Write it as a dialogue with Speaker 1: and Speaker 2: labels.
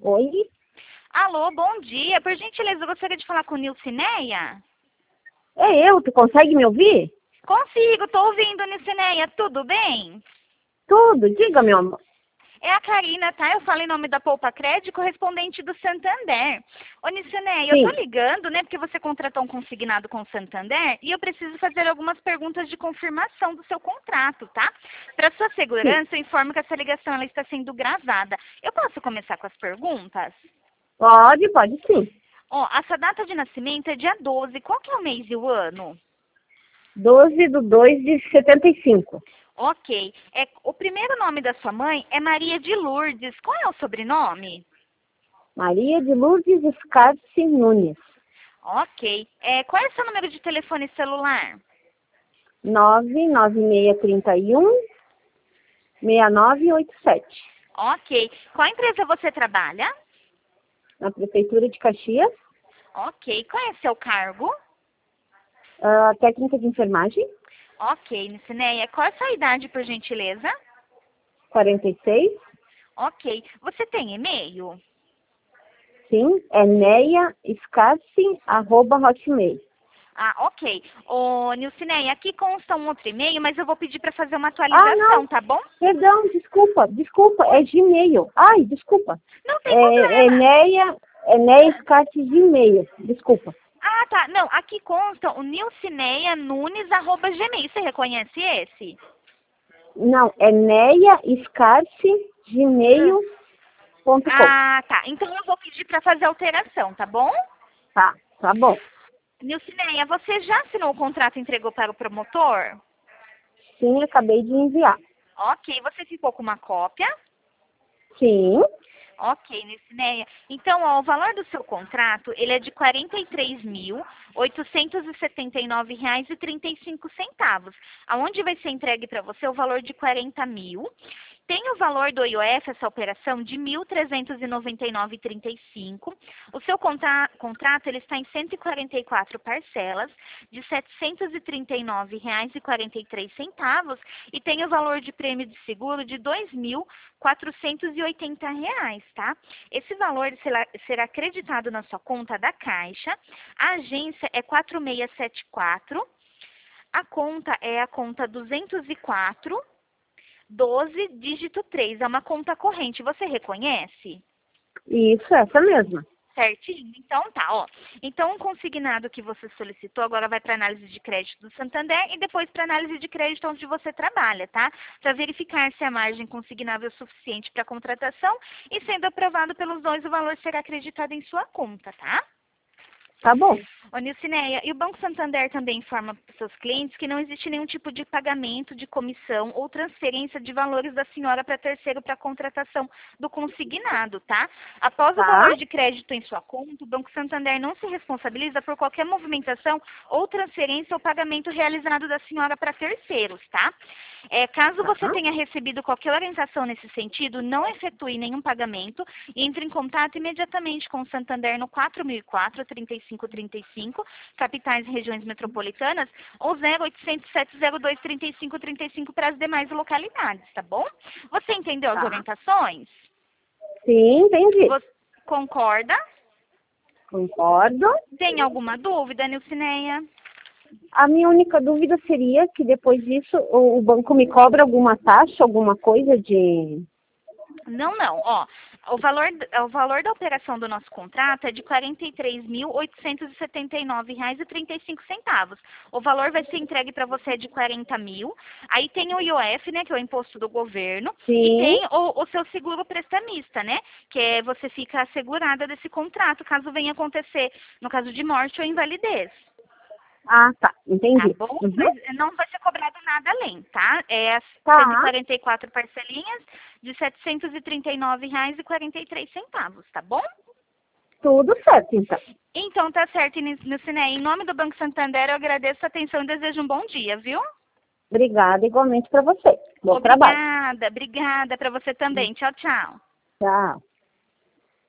Speaker 1: Oi?
Speaker 2: Alô, bom dia. Por gentileza, eu gostaria de falar com Nilcineia.
Speaker 1: É eu, tu consegue me ouvir?
Speaker 2: Consigo, tô ouvindo, Nilcineia. Tudo bem?
Speaker 1: Tudo, diga, meu amor.
Speaker 2: É a Karina, tá? Eu falo em nome da Poupa Crédito, correspondente do Santander. Ô, Nilcineia, eu tô
Speaker 1: Sim,
Speaker 2: ligando, né, porque você contratou um consignado com o Santander e eu preciso fazer algumas perguntas de confirmação do seu contrato, tá? Para sua
Speaker 1: sim.
Speaker 2: segurança, eu informo que essa ligação ela está sendo gravada. Eu posso começar com as perguntas?
Speaker 1: Pode sim.
Speaker 2: Ó, a sua data de nascimento é dia 12. Qual que é o mês e o ano?
Speaker 1: 12/2/75.
Speaker 2: Ok. O primeiro nome da sua mãe é Maria de Lourdes. Qual é o sobrenome?
Speaker 1: Maria de Lourdes Scarce Nunes.
Speaker 2: Ok. Qual é o seu número de telefone celular?
Speaker 1: 99631-6987.
Speaker 2: Ok. Qual empresa você trabalha?
Speaker 1: Na Prefeitura de Caxias.
Speaker 2: Ok. Qual é seu cargo?
Speaker 1: Técnica de enfermagem.
Speaker 2: Ok, Nicineia. Qual é a sua idade, por gentileza?
Speaker 1: 46.
Speaker 2: Ok. Você tem e-mail?
Speaker 1: Sim, é neiascarce@hotmail.
Speaker 2: Ah, ok. Ô, Nilcineia, aqui consta um outro e-mail, mas eu vou pedir para fazer uma
Speaker 1: Não.
Speaker 2: atualização, tá bom?
Speaker 1: Perdão, desculpa, é Gmail. Ai, desculpa.
Speaker 2: Não tem
Speaker 1: É
Speaker 2: problema.
Speaker 1: Enéia Scart Gmail. Desculpa.
Speaker 2: Ah, tá. Não, aqui consta o nilcineianunes@gmail. Você reconhece esse?
Speaker 1: Não, é Enéia Scart
Speaker 2: Hum.
Speaker 1: gmail.com.
Speaker 2: Ah, tá. Então eu vou pedir para fazer alteração, tá bom?
Speaker 1: Tá bom.
Speaker 2: Nilcineia, você já assinou o contrato e entregou para o promotor?
Speaker 1: Sim, acabei de enviar.
Speaker 2: Ok, você ficou com uma cópia?
Speaker 1: Sim,
Speaker 2: Ok, Nilcineia. Então, ó, o valor do seu contrato, ele é de R$ 43.879,35. Aonde vai ser entregue para você o valor de 40 mil. Tem o valor do IOF, essa operação, de 1.399,35. O seu contrato ele está em 144 parcelas de R$ 739,43 e tem o valor de prêmio de seguro de R$ 2.480, tá? Esse valor será acreditado na sua conta da Caixa. A agência é 4674. A conta é a conta 204 12, dígito 3. É uma conta corrente. Você reconhece?
Speaker 1: isso, essa mesma.
Speaker 2: Certinho? Então tá, ó. Então o consignado que você solicitou agora vai para análise de crédito do Santander e depois para análise de crédito onde você trabalha, tá? Para verificar se a margem consignável é suficiente para contratação e sendo aprovado pelos dois, o valor será acreditado em sua conta, tá?
Speaker 1: Tá bom.
Speaker 2: Ô, Nilcineia, e o Banco Santander também informa para os seus clientes que não existe nenhum tipo de pagamento de comissão ou transferência de valores da senhora para terceiro para contratação do consignado, tá? Após o
Speaker 1: Tá,
Speaker 2: valor de crédito em sua conta, o Banco Santander não se responsabiliza por qualquer movimentação ou transferência ou pagamento realizado da senhora para terceiros, tá? Caso você
Speaker 1: tá.
Speaker 2: tenha recebido qualquer orientação nesse sentido, não efetue nenhum pagamento e entre em contato imediatamente com o Santander no 4004 3535, capitais e regiões metropolitanas, ou 0800 702 3535 para as demais localidades, tá bom? Você entendeu as
Speaker 1: Tá.
Speaker 2: orientações?
Speaker 1: Sim, entendi.
Speaker 2: Você concorda?
Speaker 1: Concordo.
Speaker 2: Tem alguma dúvida, Nilcineia?
Speaker 1: A minha única dúvida seria que depois disso o banco me cobra alguma taxa, alguma coisa de...
Speaker 2: Não, não. Ó, o valor da operação do nosso contrato é de R$ 43.879,35. O valor vai ser entregue para você de 40 mil. Aí tem o IOF, né, que é o imposto do governo. E
Speaker 1: Sim.
Speaker 2: tem o seu seguro prestamista, né, que é você fica assegurada desse contrato caso venha acontecer, no caso de morte ou invalidez.
Speaker 1: Ah, tá.
Speaker 2: Tá
Speaker 1: Entendi.
Speaker 2: bom?
Speaker 1: Uhum.
Speaker 2: Mas não vai ser cobrado nada além, tá? É as
Speaker 1: Tá.
Speaker 2: 144 parcelinhas de R$ 739,43, tá bom?
Speaker 1: Tudo certo, então.
Speaker 2: Então tá certo, Nilcineia. Em nome do Banco Santander, eu agradeço a atenção e desejo um bom dia, viu?
Speaker 1: Obrigada igualmente para você. Bom trabalho.
Speaker 2: Obrigada, obrigada para você também. Tchau, tchau.
Speaker 1: Tchau.